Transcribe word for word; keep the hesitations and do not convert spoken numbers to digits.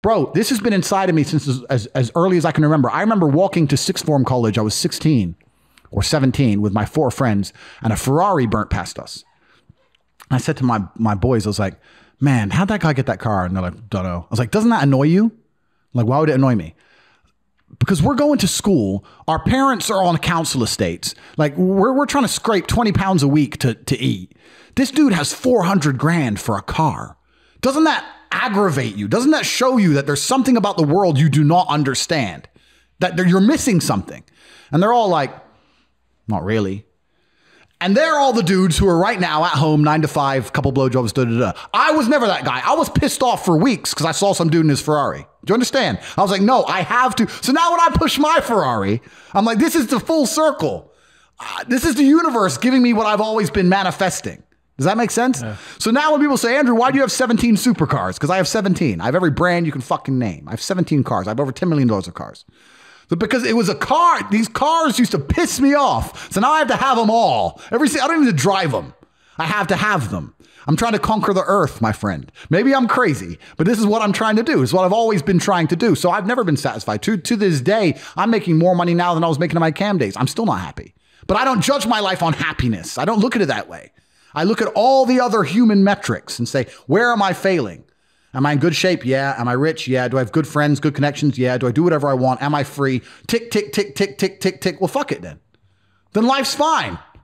Bro, this has been inside of me since as, as, as early as I can remember. I remember walking to sixth form college. I was sixteen or seventeen with my four friends, and a Ferrari burnt past us. I said to my, my boys, I was like, man, how'd that guy get that car? And they're like, don't know. I was like, doesn't that annoy you? Like, why would it annoy me? Because we're going to school. Our parents are on council estates. Like, we're, we're trying to scrape twenty pounds a week to, to eat. This dude has four hundred grand for a car. Doesn't that aggravate you? Doesn't that show you that there's something about the world you do not understand? That you're missing something? And they're all like, not really. And they're all the dudes who are right now at home, nine to five, couple blowjobs, da da da. I was never that guy. I was pissed off for weeks because I saw some dude in his Ferrari. Do you understand? I was like, no, I have to. So now when I push my Ferrari, I'm like, this is the full circle. Uh, this is the universe giving me what I've always been manifesting. Does that make sense? Yeah. So now when people say, Andrew, why do you have seventeen supercars? Because I have seventeen. I have every brand you can fucking name. I have seventeen cars. I have over ten million dollars of cars. But because it was a car, these cars used to piss me off. So now I have to have them all. Every I don't even drive them. I have to have them. I'm trying to conquer the earth, my friend. Maybe I'm crazy, but this is what I'm trying to do. It's what I've always been trying to do. So I've never been satisfied. To, to this day, I'm making more money now than I was making in my cam days. I'm still not happy. But I don't judge my life on happiness. I don't look at it that way. I look at all the other human metrics and say, where am I failing? Am I in good shape? Yeah. Am I rich? Yeah. Do I have good friends, good connections? Yeah. Do I do whatever I want? Am I free? Tick, tick, tick, tick, tick, tick, tick. Well, fuck it then. Then life's fine.